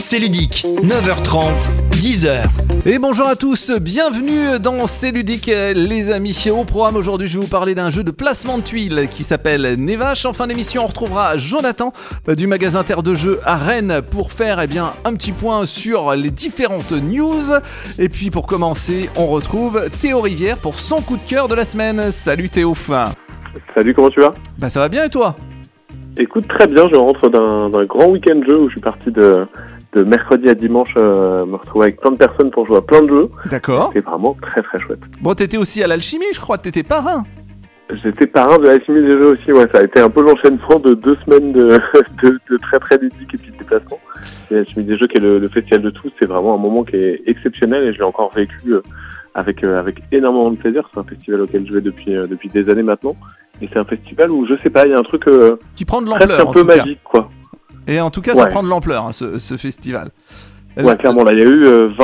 C'est ludique, 9h30, 10h. Et bonjour à tous, bienvenue dans C'est ludique les amis. Au programme aujourd'hui, je vais vous parler d'un jeu de placement de tuiles qui s'appelle Nevache. En fin d'émission, on retrouvera Jonathan du magasin Terre de Jeux à Rennes pour faire un petit point sur les différentes news. Et puis pour commencer, on retrouve Théo Rivière pour son coup de cœur de la semaine. Salut Théo. Salut, comment tu vas ? Ça va bien et toi ? Écoute, très bien, je rentre d'un grand week-end jeu où je suis parti de mercredi à dimanche me retrouver avec plein de personnes pour jouer à plein de jeux. D'accord. C'est vraiment très très chouette. Bon, t'étais aussi à l'alchimie, je crois, t'étais parrain. J'étais parrain de l'alchimie des jeux aussi, ouais, ça a été un peu l'enchaînement de 2 semaines de très très ludique et puis de déplacement. Et l'alchimie des jeux qui est le festival de tous, c'est vraiment un moment qui est exceptionnel et je l'ai encore vécu avec énormément de plaisir. C'est un festival auquel je vais depuis des années maintenant. Et c'est un festival où, je sais pas, il y a un truc qui prend de l'ampleur, presque un peu magique, quoi. Et en tout cas, ça prend de l'ampleur, hein, ce festival. Ouais, clairement, là, il y a eu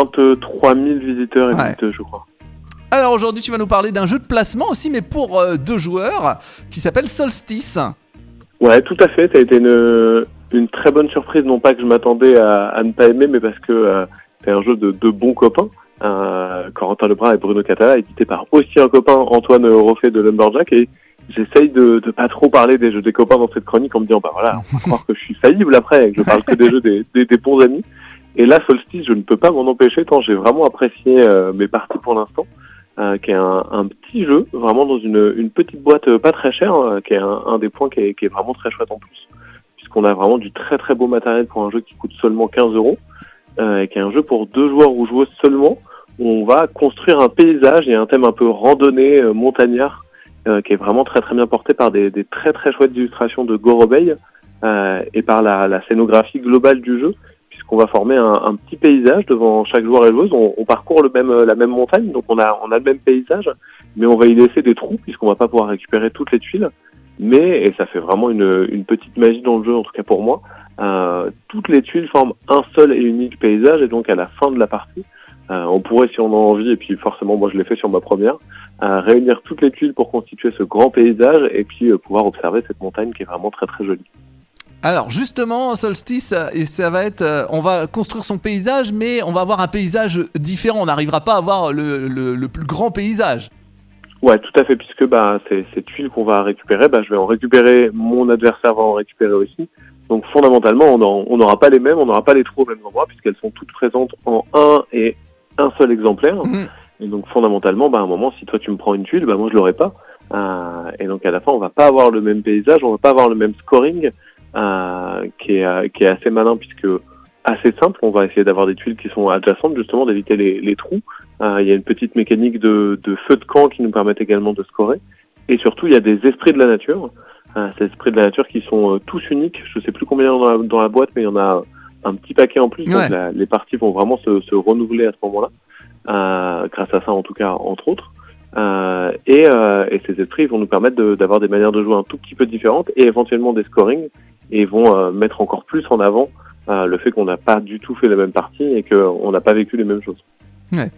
23 000 visiteurs et visiteuses, je crois. Alors aujourd'hui, tu vas nous parler d'un jeu de placement aussi, mais pour 2 joueurs, qui s'appelle Solstice. Ouais, tout à fait. Ça a été une très bonne surprise, non pas que je m'attendais à ne pas aimer, mais parce que c'est un jeu de bons copains. Corentin Lebrun et Bruno Catala, édité par aussi un copain, Antoine Roffet de Lumberjack, et j'essaye de pas trop parler des jeux des copains dans cette chronique en me disant, on va croire que je suis faillible après, et que je parle que des jeux des bons amis. Et là, Solstice, je ne peux pas m'en empêcher tant j'ai vraiment apprécié mes parties pour l'instant, qui est un petit jeu, vraiment dans une petite boîte pas très chère, qui est un des points qui est vraiment très chouette en plus, puisqu'on a vraiment du très très beau matériel pour un jeu qui coûte seulement 15 €, qui est un jeu pour 2 joueurs ou joueuses seulement, où on va construire un paysage et un thème un peu randonnée, montagnard, qui est vraiment très très bien porté par des très très chouettes illustrations de Gorobeil et par la scénographie globale du jeu, puisqu'on va former un petit paysage devant chaque joueur et joueuse. On parcourt la même montagne, donc on a le même paysage, mais on va y laisser des trous puisqu'on va pas pouvoir récupérer toutes les tuiles. Et ça fait vraiment une petite magie dans le jeu, en tout cas pour moi. Toutes les tuiles forment un seul et unique paysage, et donc à la fin de la partie, on pourrait, si on a envie, et puis forcément moi je l'ai fait sur ma première, réunir toutes les tuiles pour constituer ce grand paysage et puis pouvoir observer cette montagne qui est vraiment très très jolie. Alors justement, Solstice, et ça va être, on va construire son paysage, mais on va avoir un paysage différent. On n'arrivera pas à avoir le plus grand paysage. Ouais, tout à fait, puisque ces tuiles qu'on va récupérer, je vais en récupérer, mon adversaire va en récupérer aussi. Donc fondamentalement, on n'aura pas les mêmes, on n'aura pas les trous au même endroit, puisqu'elles sont toutes présentes en un seul exemplaire. Et donc fondamentalement, à un moment, si toi tu me prends une tuile, moi je l'aurai pas. Et donc à la fin, on va pas avoir le même paysage, on va pas avoir le même scoring, qui est assez malin, puisque assez simple. On va essayer d'avoir des tuiles qui sont adjacentes, justement, d'éviter les trous. Il y a une petite mécanique de feu de camp qui nous permet également de scorer. Et surtout, il y a des esprits de la nature. Ces esprits de la nature qui sont tous uniques. Je sais plus combien il y en a dans la boîte, mais il y en a un petit paquet en plus. Ouais. Donc les parties vont vraiment se renouveler à ce moment-là, grâce à ça en tout cas, entre autres. Et ces esprits vont nous permettre d'avoir des manières de jouer un tout petit peu différentes et éventuellement des scorings, et vont mettre encore plus en avant le fait qu'on n'a pas du tout fait la même partie et qu'on n'a pas vécu les mêmes choses. Ouais.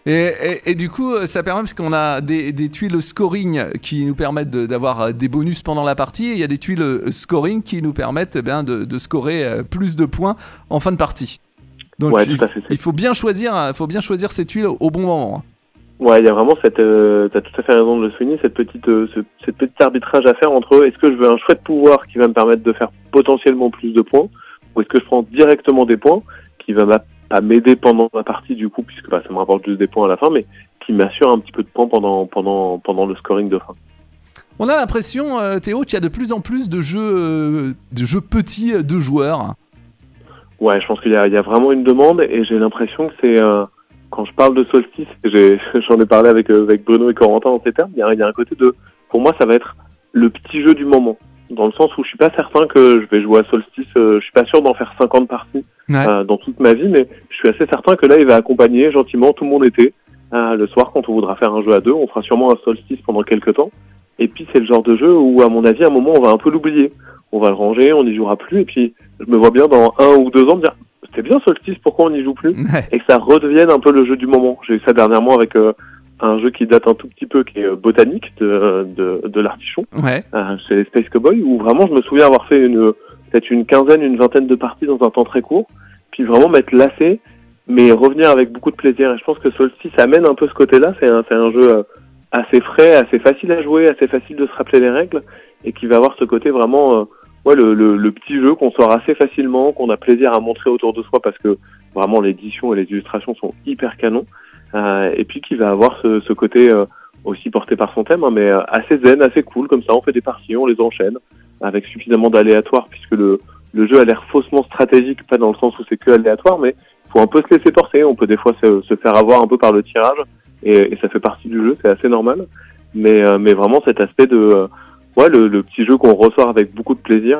Et du coup, ça permet, parce qu'on a des tuiles scoring qui nous permettent d'avoir des bonus pendant la partie, et il y a des tuiles scoring qui nous permettent de scorer plus de points en fin de partie. Donc ouais, tout à fait. Il faut bien choisir ces tuiles au bon moment. Ouais, il y a vraiment t'as tout à fait raison de le souligner, cette petite arbitrage à faire entre est-ce que je veux un chouette pouvoir qui va me permettre de faire potentiellement plus de points, ou est-ce que je prends directement des points qui va à m'aider pendant la partie, du coup, puisque ça me rapporte juste des points à la fin, mais qui m'assure un petit peu de points pendant le scoring de fin. On a l'impression, Théo, qu'il y a de plus en plus de jeux petits, de joueurs. Ouais, je pense qu'il y a vraiment une demande, et j'ai l'impression que c'est... quand je parle de Solstice, j'en ai parlé avec Bruno et Corentin dans ces termes, il y a un côté pour moi, ça va être le petit jeu du moment. Dans le sens où je suis pas certain que je vais jouer à Solstice, je suis pas sûr d'en faire 50 parties dans toute ma vie, mais je suis assez certain que là, il va accompagner gentiment tout mon été. Le soir, quand on voudra faire un jeu à 2, on fera sûrement un Solstice pendant quelques temps. Et puis, c'est le genre de jeu où, à mon avis, à un moment, on va un peu l'oublier. On va le ranger, on n'y jouera plus, et puis je me vois bien dans 1 ou 2 ans me dire « C'est bien Solstice, pourquoi on n'y joue plus ?» Et que ça redevienne un peu le jeu du moment. J'ai eu ça dernièrement avec... un jeu qui date un tout petit peu, qui est Botanique de l'Artichon, chez Space Cowboy, où vraiment je me souviens avoir fait peut-être une quinzaine, une vingtaine de parties dans un temps très court, puis vraiment m'être lassé, mais revenir avec beaucoup de plaisir. Et je pense que Solstice amène un peu ce côté-là. C'est un jeu assez frais, assez facile à jouer, assez facile de se rappeler les règles, et qui va avoir ce côté vraiment, le petit jeu qu'on sort assez facilement, qu'on a plaisir à montrer autour de soi parce que vraiment l'édition et les illustrations sont hyper canons, et puis qui va avoir ce côté aussi porté par son thème, hein, mais assez zen, assez cool, comme ça on fait des parties, on les enchaîne, avec suffisamment d'aléatoire, puisque le jeu a l'air faussement stratégique, pas dans le sens où c'est que aléatoire, mais faut un peu se laisser porter, on peut des fois se faire avoir un peu par le tirage, et ça fait partie du jeu, c'est assez normal, mais vraiment cet aspect de le petit jeu qu'on ressort avec beaucoup de plaisir,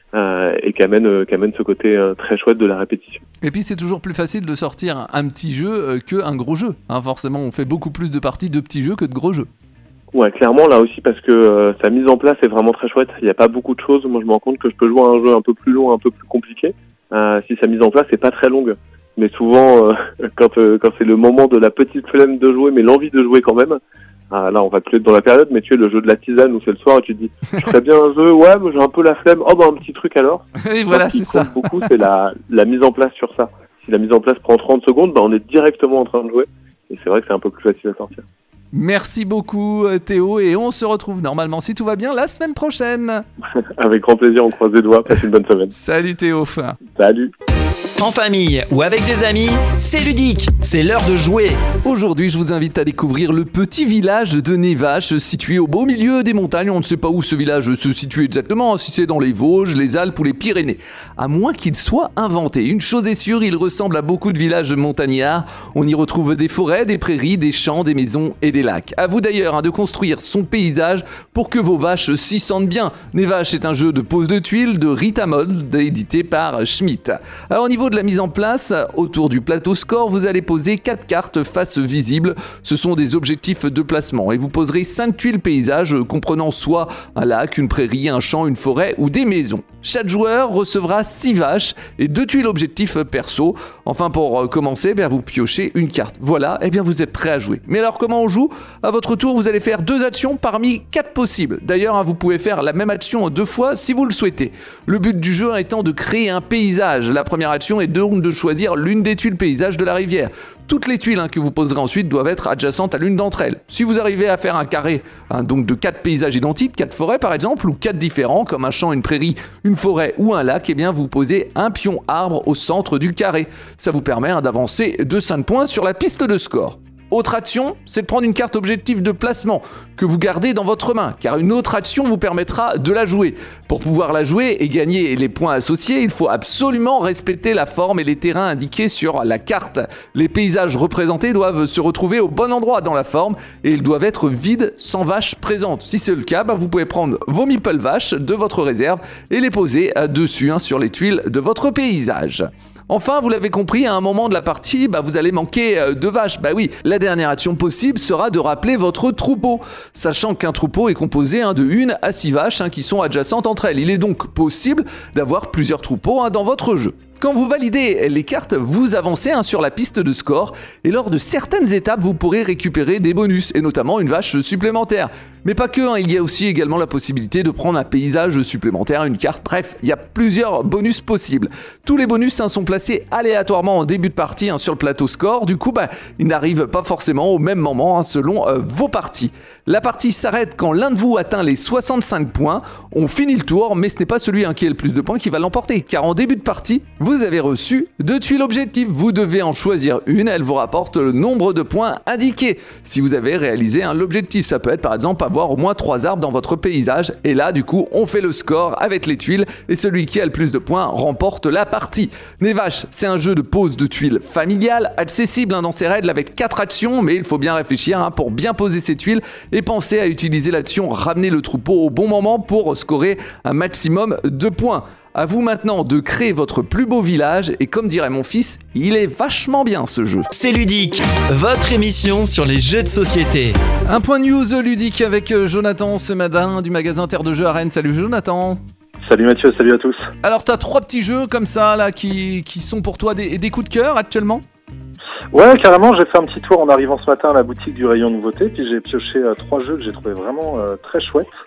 et qui amène ce côté très chouette de la répétition. Et puis c'est toujours plus facile de sortir un petit jeu qu'un gros jeu, hein, forcément on fait beaucoup plus de parties de petits jeux que de gros jeux. Ouais, clairement là aussi, parce que sa mise en place est vraiment très chouette, il n'y a pas beaucoup de choses, moi je me rends compte que je peux jouer à un jeu un peu plus long, un peu plus compliqué, si sa mise en place n'est pas très longue. Mais souvent, quand c'est le moment de la petite flemme de jouer, mais l'envie de jouer quand même, là on va plus être dans la période, mais tu es le jeu de la tisane où c'est le soir et tu te dis je ferais bien un jeu, ouais mais j'ai un peu la flemme, oh bah un petit truc alors. Et voilà, c'est ça. Ce qui compte beaucoup, c'est la mise en place sur ça. Si la mise en place prend 30 secondes, bah on est directement en train de jouer, et c'est vrai que c'est un peu plus facile à sortir. Merci beaucoup Théo, et on se retrouve normalement, si tout va bien, la semaine prochaine. Avec grand plaisir, on croise les doigts, passe une bonne semaine. Salut Théo. Salut. En famille ou avec des amis, c'est ludique, c'est l'heure de jouer. Aujourd'hui, je vous invite à découvrir le petit village de Névache, situé au beau milieu des montagnes. On ne sait pas où ce village se situe exactement, si c'est dans les Vosges, les Alpes ou les Pyrénées. À moins qu'il soit inventé. Une chose est sûre, il ressemble à beaucoup de villages montagnards. On y retrouve des forêts, des prairies, des champs, des maisons et des lacs. À vous d'ailleurs de construire son paysage pour que vos vaches s'y sentent bien. Névache est un jeu de pose de tuiles de Rita Mold, édité par Schmitt. Alors, au niveau de la mise en place, autour du plateau score, vous allez poser 4 cartes face visibles. Ce sont des objectifs de placement et vous poserez 5 tuiles paysages comprenant soit un lac, une prairie, un champ, une forêt ou des maisons. Chaque joueur recevra 6 vaches et 2 tuiles objectifs perso. Enfin, pour commencer, vous piochez une carte. Voilà, vous êtes prêt à jouer. Mais alors, comment on joue ? À votre tour, vous allez faire 2 actions parmi 4 possibles. D'ailleurs, vous pouvez faire la même action 2 fois si vous le souhaitez. Le but du jeu étant de créer un paysage. La première action est donc de choisir l'une des tuiles paysages de la rivière. Toutes les tuiles que vous poserez ensuite doivent être adjacentes à l'une d'entre elles. Si vous arrivez à faire un carré donc de 4 paysages identiques, 4 forêts par exemple, ou 4 différents comme un champ, une prairie, une forêt ou un lac, vous posez un pion arbre au centre du carré. Ça vous permet d'avancer de 5 points sur la piste de score. Autre action, c'est de prendre une carte objectif de placement que vous gardez dans votre main, car une autre action vous permettra de la jouer. Pour pouvoir la jouer et gagner les points associés, il faut absolument respecter la forme et les terrains indiqués sur la carte. Les paysages représentés doivent se retrouver au bon endroit dans la forme et ils doivent être vides sans vaches présentes. Si c'est le cas, vous pouvez prendre vos meeple vaches de votre réserve et les poser dessus sur les tuiles de votre paysage. Enfin, vous l'avez compris, à un moment de la partie, vous allez manquer de vaches. Oui, la dernière action possible sera de rappeler votre troupeau, sachant qu'un troupeau est composé de 1 à 6 vaches qui sont adjacentes entre elles. Il est donc possible d'avoir plusieurs troupeaux dans votre jeu. Quand vous validez les cartes, vous avancez sur la piste de score et lors de certaines étapes, vous pourrez récupérer des bonus et notamment une vache supplémentaire. Mais pas que, il y a aussi également la possibilité de prendre un paysage supplémentaire, une carte, bref, il y a plusieurs bonus possibles. Tous les bonus sont placés aléatoirement en début de partie sur le plateau score, du coup ils n'arrivent pas forcément au même moment selon vos parties. La partie s'arrête quand l'un de vous atteint les 65 points, on finit le tour, mais ce n'est pas celui qui a le plus de points qui va l'emporter, car en début de partie, vous avez reçu 2 tuiles objectifs, vous devez en choisir une, elle vous rapporte le nombre de points indiqués. Si vous avez réalisé l'objectif, ça peut être par exemple avoir au moins 3 arbres dans votre paysage, et là du coup on fait le score avec les tuiles, et celui qui a le plus de points remporte la partie. Névache, c'est un jeu de pose de tuiles familial, accessible dans ses règles avec 4 actions, mais il faut bien réfléchir pour bien poser ses tuiles, et penser à utiliser l'action ramener le troupeau au bon moment pour scorer un maximum de points. À vous maintenant de créer votre plus beau village et comme dirait mon fils, il est vachement bien ce jeu. C'est ludique, votre émission sur les jeux de société. Un point news ludique avec Jonathan ce matin du magasin Terre de Jeux à Rennes. Salut Jonathan. Salut Mathieu, salut à tous. Alors t'as 3 petits jeux comme ça là qui sont pour toi des coups de cœur actuellement ? Ouais, carrément, j'ai fait un petit tour en arrivant ce matin à la boutique du rayon nouveauté, puis j'ai pioché 3 jeux que j'ai trouvé vraiment très chouettes.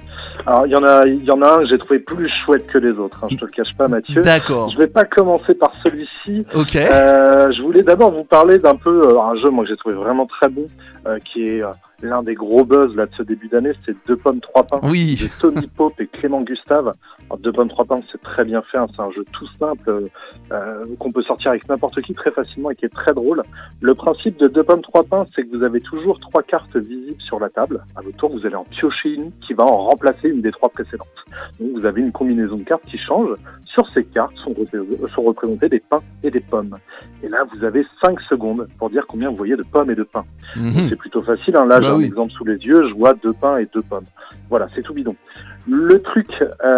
Alors, il y en a un que j'ai trouvé plus chouette que les autres, hein, je te le cache pas, Mathieu. D'accord. Je vais pas commencer par celui-ci. Ok. Je voulais d'abord vous parler d'un peu un jeu moi que j'ai trouvé vraiment très bon, qui est l'un des gros buzz là de ce début d'année, c'est 2 pommes 3 pains Oui. de Tony Pope et Clément Gustave. Alors, 2 pommes 3 pains, c'est très bien fait, hein, c'est un jeu tout simple qu'on peut sortir avec n'importe qui très facilement et qui est très drôle. Le principe de 2 pommes 3 pains, c'est que vous avez toujours 3 cartes visibles sur la table. À votre tour, vous allez en piocher une qui va en remplacer une des 3 précédentes. Donc vous avez une combinaison de cartes qui change. Sur ces cartes sont représentés des pains et des pommes. Et là, vous avez 5 secondes pour dire combien vous voyez de pommes et de pains. Donc, c'est plutôt facile, hein. Là, j'ai un exemple sous les yeux, je vois 2 pains et 2 pommes. Voilà, c'est tout bidon. Le truc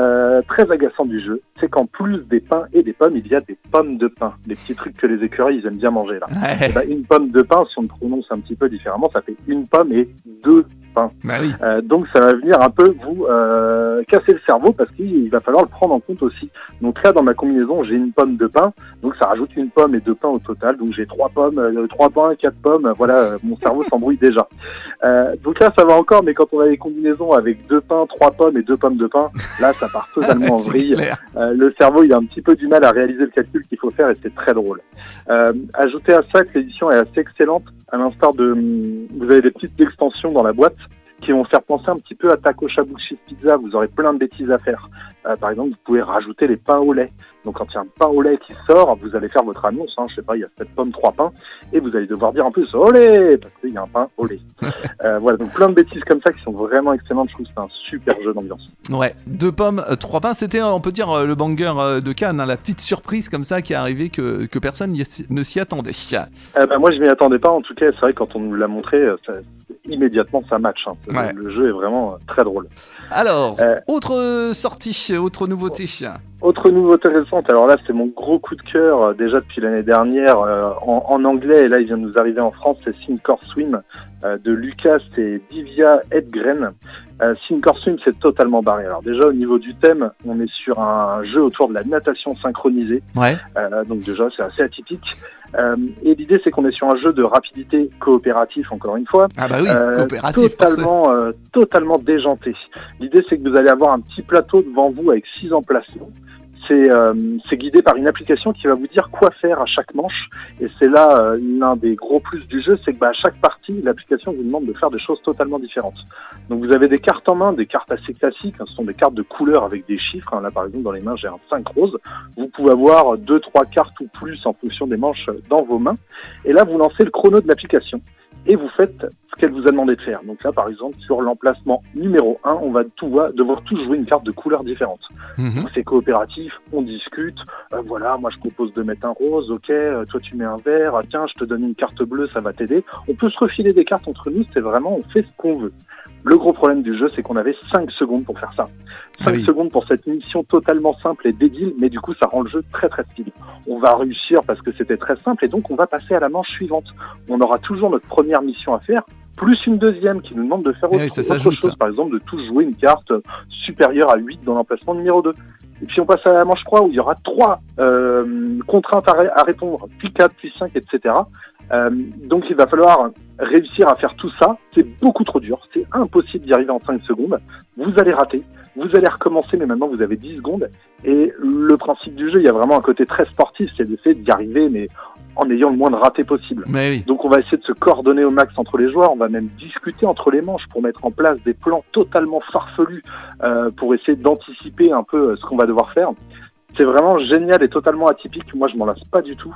très agaçant du jeu, c'est qu'en plus des pains et des pommes, il y a des pommes de pain. Les petits trucs que les écureuils, ils aiment bien manger, là. Ouais. Et ben, une pomme de pain, si on le prononce un petit peu différemment, ça fait une pomme et 2 pains. Bah oui. Donc ça va venir un peu vous casser le cerveau parce qu'il va falloir le prendre en compte aussi. Donc là, dans ma combinaison, j'ai une pomme de pain, donc ça rajoute une pomme et 2 pains au total. Donc j'ai 3 pommes, 3 pains, 4 pommes. Voilà, mon cerveau s'embrouille déjà. Donc là, ça va encore, mais quand on a des combinaisons avec 2 pains, 3 pommes et 2 pommes de pain, là, ça part totalement en C'est vrille. clair. Le cerveau, il a un petit peu du mal à réaliser le calcul qu'il faut faire et c'est très drôle. Ajoutez à ça que l'édition est assez excellente, à l'instar de... Vous avez des petites extensions dans la boîte qui vont faire penser un petit peu à Taco Shabushi Pizza. Vous aurez plein de bêtises à faire. Par exemple, vous pouvez rajouter les pains au lait. Donc quand il y a un pain au lait qui sort, vous allez faire votre annonce, hein, je sais pas, il y a 7 pommes, 3 pains, et vous allez devoir dire en plus olé, parce qu'il y a un pain au lait. Voilà, donc plein de bêtises comme ça qui sont vraiment excellentes. Je trouve que c'est un super jeu d'ambiance. Ouais, 2 pommes, 3 pains, c'était, on peut dire, le banger de Cannes, hein, la petite surprise comme ça qui est arrivée que personne ne s'y attendait. Moi, je m'y attendais pas. En tout cas, c'est vrai que quand on nous l'a montré, immédiatement, ça match. Hein. Ouais. Le jeu est vraiment très drôle. Alors, autre sortie, autre nouveauté. Autre nouveauté récente, alors là c'est mon gros coup de cœur déjà depuis l'année dernière en anglais, et là il vient de nous arriver en France, c'est Sink or Swim de Lucas et Divya Edgren. Sink or Swim, c'est totalement barré. Alors déjà au niveau du thème, on est sur un jeu autour de la natation synchronisée. Ouais. Donc déjà c'est assez atypique. Et l'idée c'est qu'on est sur un jeu de rapidité coopératif, encore une fois. Ah bah oui, coopératif. Totalement déjanté. L'idée c'est que vous allez avoir un petit plateau devant vous avec 6 emplacements. C'est guidé par une application qui va vous dire quoi faire à chaque manche, et c'est là l'un des gros plus du jeu, c'est que à chaque partie, l'application vous demande de faire des choses totalement différentes. Donc vous avez des cartes en main, des cartes assez classiques, hein, ce sont des cartes de couleurs avec des chiffres, hein. Là par exemple dans les mains j'ai un 5 rose, vous pouvez avoir 2-3 cartes ou plus en fonction des manches dans vos mains, et là vous lancez le chrono de l'application et vous faites ce qu'elle vous a demandé de faire. Donc là, par exemple, sur l'emplacement numéro 1, on va devoir tous jouer une carte de couleurs différentes. Donc c'est coopératif, on discute, voilà, moi je propose de mettre un rose, ok, toi tu mets un vert, tiens, je te donne une carte bleue, ça va t'aider. On peut se refiler des cartes entre nous, c'est vraiment, on fait ce qu'on veut. Le gros problème du jeu, c'est qu'on avait 5 secondes pour faire ça. 5 secondes pour cette mission totalement simple et débile, mais du coup, ça rend le jeu très très speed. On va réussir parce que c'était très simple, et donc on va passer à la manche suivante. On aura toujours notre première mission à faire, plus une deuxième qui nous demande de faire autre chose. Par exemple, de tous jouer une carte supérieure à 8 dans l'emplacement numéro 2. Et puis on passe à la manche 3 où il y aura 3 contraintes à répondre, puis 4, puis 5, etc. Donc il va falloir réussir à faire tout ça. C'est beaucoup trop dur, c'est impossible d'y arriver en 5 secondes. Vous allez rater, vous allez recommencer, mais maintenant vous avez 10 secondes. Et le principe du jeu, il y a vraiment un côté très sportif, c'est d'essayer d'y arriver, mais en ayant le moins de ratés possible. Oui. Donc on va essayer de se coordonner au max entre les joueurs, on va même discuter entre les manches pour mettre en place des plans totalement farfelus pour essayer d'anticiper un peu ce qu'on va devoir faire. C'est vraiment génial et totalement atypique, moi je m'en lasse pas du tout.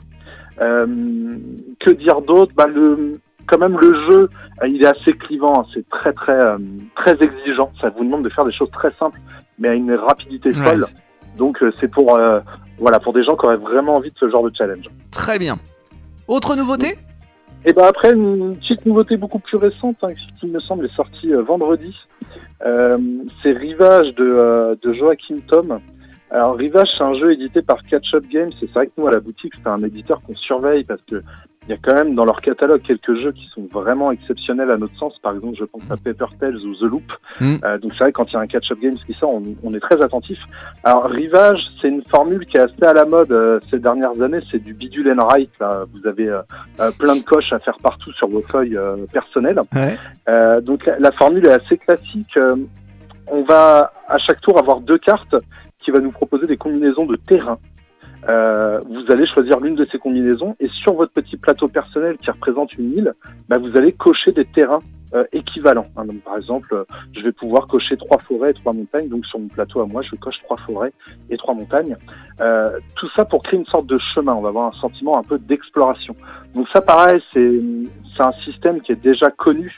Que dire d'autre ? Quand même le jeu, il est assez clivant, c'est très très exigeant, ça vous demande de faire des choses très simples, mais à une rapidité folle. Donc c'est pour des gens qui auraient vraiment envie de ce genre de challenge. Très bien. Autre nouveauté ? Et après une petite nouveauté beaucoup plus récente, qui me semble est sortie vendredi, c'est Rivage de Joachim Tom. Alors Rivage, c'est un jeu édité par Catch Up Games, et c'est vrai que nous à la boutique c'est un éditeur qu'on surveille parce que il y a quand même dans leur catalogue quelques jeux qui sont vraiment exceptionnels à notre sens. Par exemple, je pense à Paper Tales ou The Loop. Donc c'est vrai que quand il y a un Catch Up Games qui sort, on est très attentif. Alors Rivage, c'est une formule qui est assez à la mode ces dernières années. C'est du bidule and write. Là, vous avez plein de coches à faire partout sur vos feuilles personnelles. Donc la formule est assez classique. On va à chaque tour avoir 2 cartes qui va nous proposer des combinaisons de terrain. Vous allez choisir l'une de ces combinaisons et sur votre petit plateau personnel qui représente une île, vous allez cocher des terrains équivalents. Donc, par exemple, je vais pouvoir cocher 3 forêts et 3 montagnes. Donc sur mon plateau à moi, je coche 3 forêts et 3 montagnes. Tout ça pour créer une sorte de chemin. On va avoir un sentiment un peu d'exploration. Donc ça, pareil, c'est un système qui est déjà connu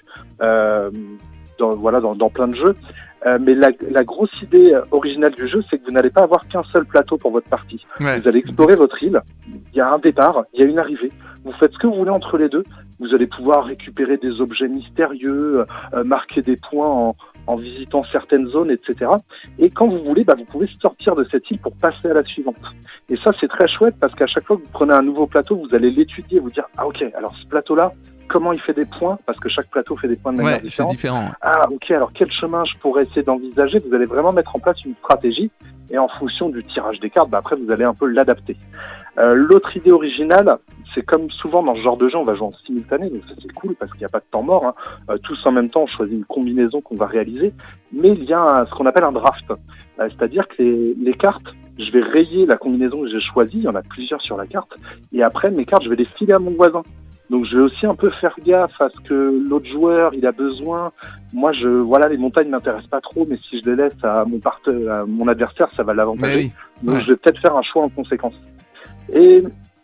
dans plein de jeux. Mais la grosse idée originale du jeu, c'est que vous n'allez pas avoir qu'un seul plateau pour votre partie. Ouais. Vous allez explorer votre île, il y a un départ, il y a une arrivée. Vous faites ce que vous voulez entre les deux. Vous allez pouvoir récupérer des objets mystérieux, marquer des points en visitant certaines zones, etc. Et quand vous voulez, vous pouvez sortir de cette île pour passer à la suivante. Et ça, c'est très chouette parce qu'à chaque fois que vous prenez un nouveau plateau, vous allez l'étudier et vous dire « Ah ok, alors ce plateau-là, comment il fait des points ?» Parce que chaque plateau fait des points de manière différente. C'est différent. Ah ok, alors quel chemin je pourrais essayer d'envisager? Vous allez vraiment mettre en place une stratégie et en fonction du tirage des cartes, après vous allez un peu l'adapter. L'autre idée originale, c'est comme souvent dans ce genre de jeu, on va jouer en simultané, donc ça c'est cool parce qu'il n'y a pas de temps mort. Tous en même temps, on choisit une combinaison qu'on va réaliser, mais il y a ce qu'on appelle un draft. C'est-à-dire que les cartes, je vais rayer la combinaison que j'ai choisie, il y en a plusieurs sur la carte, et après mes cartes, je vais les filer à mon voisin. Donc je vais aussi un peu faire gaffe à ce que l'autre joueur il a besoin. Moi les montagnes m'intéressent pas trop, mais si je les laisse à mon adversaire, ça va l'avantager. Oui. Donc je vais peut-être faire un choix en conséquence. Et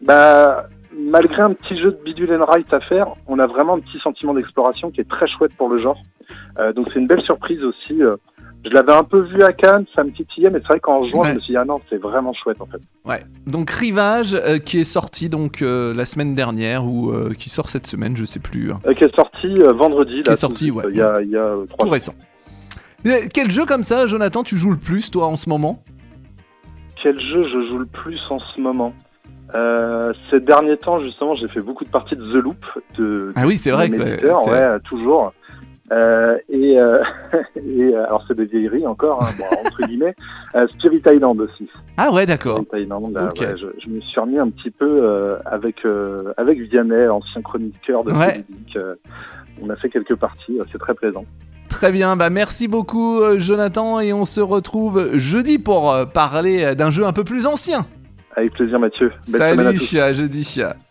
malgré un petit jeu de bidule and write à faire, on a vraiment un petit sentiment d'exploration qui est très chouette pour le genre. Donc c'est une belle surprise aussi. Je l'avais un peu vu à Cannes, ça me titillait, mais c'est vrai qu'en jouant, je me suis dit ah non, c'est vraiment chouette en fait. Ouais. Donc Rivage qui est sorti la semaine dernière ou qui sort cette semaine, je sais plus. Qui est sorti vendredi. Qui est sorti, il y a 3 jours. Tout récent. Quel jeu comme ça, Jonathan, tu joues le plus toi en ce moment? Quel jeu je joue le plus en ce moment? Ces derniers temps, justement, j'ai fait beaucoup de parties de The Loop. Ah oui, c'est vrai que... toujours. Et alors c'est des vieilleries encore, entre guillemets. Spirit Island aussi. Ah ouais, d'accord. Spirit Island, okay. Je me suis remis un petit peu avec Vianney, ancien chroniqueur de Ludique. On a fait quelques parties, c'est très plaisant. Très bien, merci beaucoup Jonathan, et on se retrouve jeudi pour parler d'un jeu un peu plus ancien. Avec plaisir Mathieu. Salut, à jeudi.